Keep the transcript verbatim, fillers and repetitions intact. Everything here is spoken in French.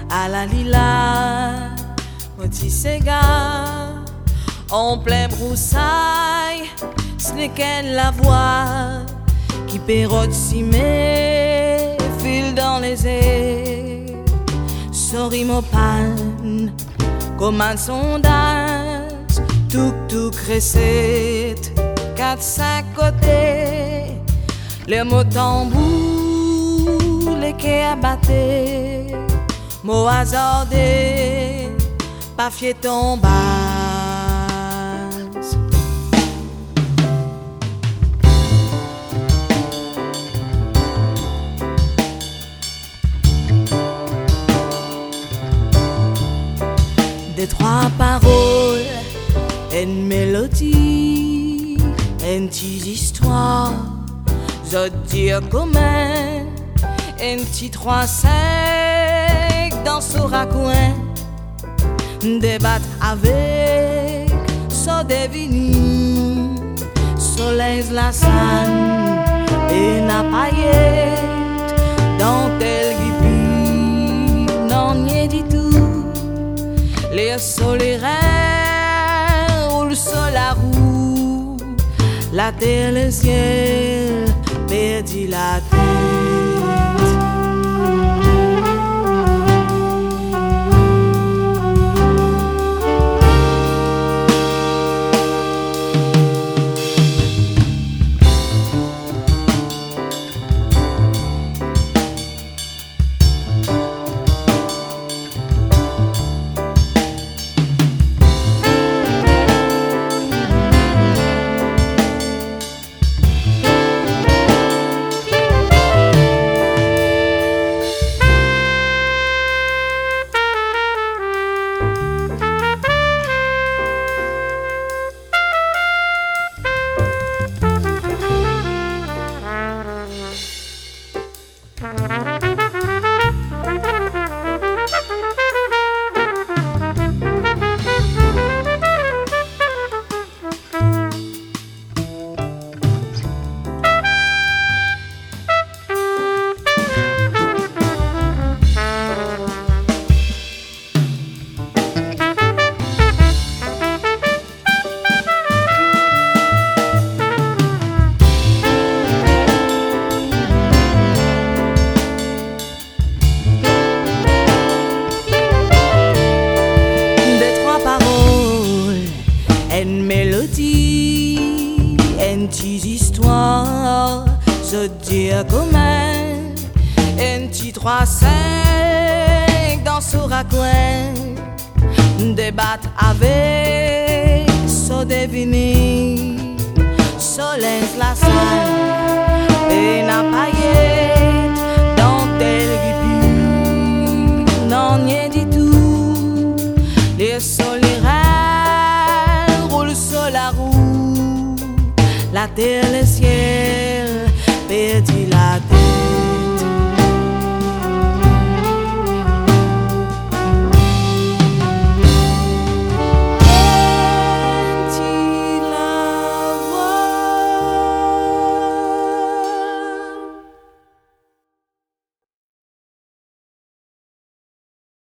à la lila, petit cigare, en plein broussaille, ce n'est qu'elle la voix qui pérote si mes file dans les airs. Sorry mon pan, comme un sondage, tout tout recette, quatre cinq côtés, les mots tambours, les quais abattés, mots hasardés, pas fier ton base. Des trois paroles, une mélodie, une petite histoire, je dire commun, un petit trois cinq dans ce raccoin, débattre avec, so devini, soleil la sanne, et n'a paillette, dentelle guipi, non n'y dit tout. Les soleils ou le sol à roue, la terre, le ciel, perdit la tête. Une mélodie, une petite histoire, je dire comment, un petit trois cinq dans ce raccoin, débattre avec, so deviner, soleil la salle, et n'a paillette, dentelle guipi, non n'y dit tout, les soleils la roue, la terre, le ciel.